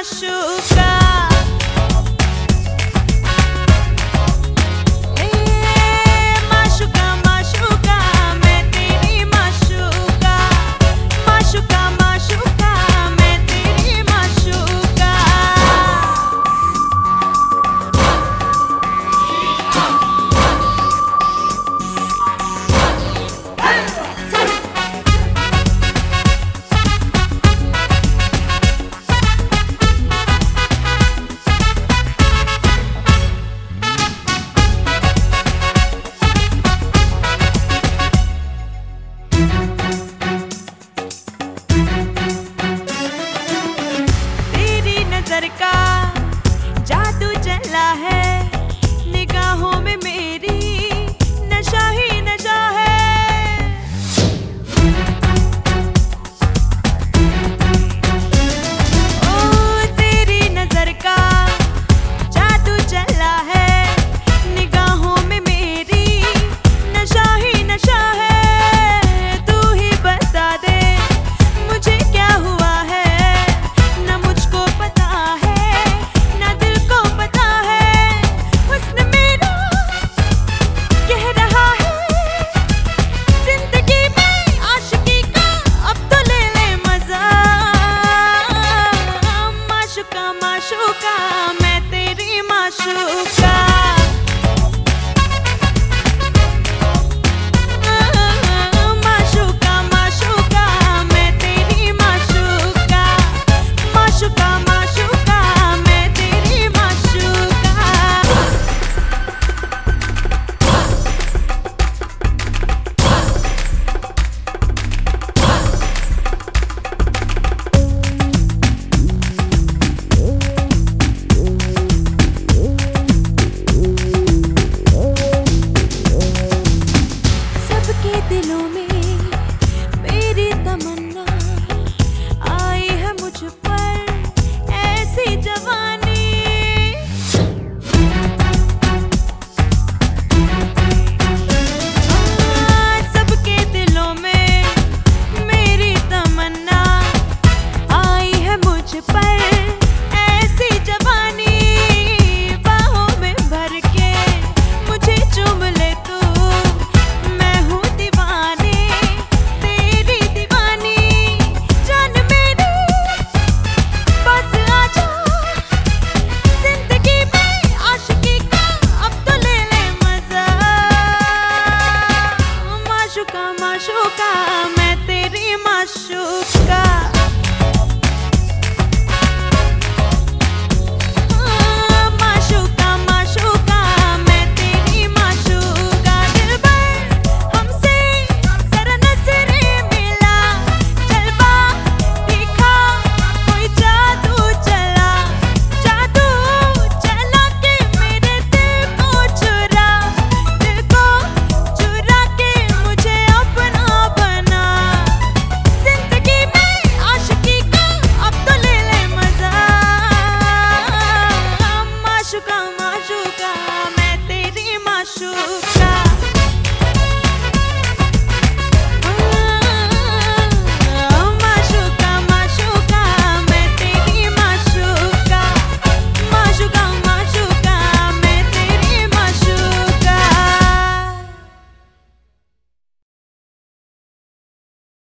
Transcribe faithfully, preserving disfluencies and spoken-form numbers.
माशूका। का जादू चला है निगाहों में मेरी, नशा ही नशा है। ओ तेरी नजर का जादू चला है निगाहों में मेरी, नशा ही नशा है। तू ही बता दे मुझे क्या हुआ है, न मुझको पता माशूका, मैं तेरी माशूका। माशूका माशूका, मैं तेरी माशूका। माशूका माशूका, मैं तेरी माशूका। दिलों में मेरी तमन्ना आई है मुझ पर ऐसी जवान।